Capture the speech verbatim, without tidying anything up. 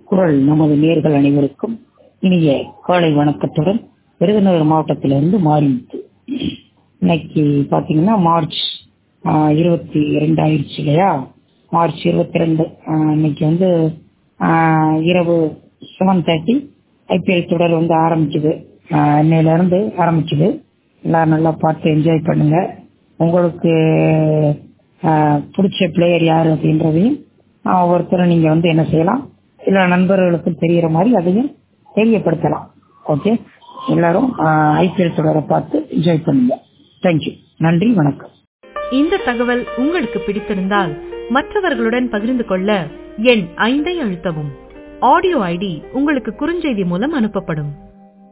குரல் நமது நேர்கள் அனைவருக்கும் இனிய காலை வணக்கத்துடன் விருதுநகர் மாவட்டத்திலிருந்து மாறிவிட்டு இன்னைக்கு பாத்தீங்கன்னா மார்ச் இருபத்தி ரெண்டு ஆயிடுச்சு இல்லையா? மார்ச் இருபத்தி ரெண்டு இன்னைக்கு வந்து இரவு செவன் தேர்ட்டி ஐபிஎல் தொடர் வந்து ஆரம்பிக்குது. இன்னையில இருந்து ஆரம்பிக்குது. எல்லாரும் நல்லா பார்த்து என்ஜாய் பண்ணுங்க. உங்களுக்கு பிடிச்ச பிளேயர் யாரு அப்படின்றதையும் ஒவ்வொருத்தரும் நீங்க வந்து என்ன செய்யலாம், சில நண்பர்களுக்கு தெரியற மாதிரி அதையும் தெரியப்படுத்தலாம். ஓகே, எல்லாரும் ஐபிஎல் தொடரை பார்த்து என்ஜாய் பண்ணுங்க. தேங்க்யூ, நன்றி, வணக்கம். இந்த தகவல் உங்களுக்கு பிடித்திருந்தால் மற்றவர்களுடன் பகிர்ந்து கொள்ள எண் ஐந்தை அழுத்தவும். ஆடியோ ஐடி உங்களுக்கு குறுஞ்செய்தி மூலம் அனுப்பப்படும்.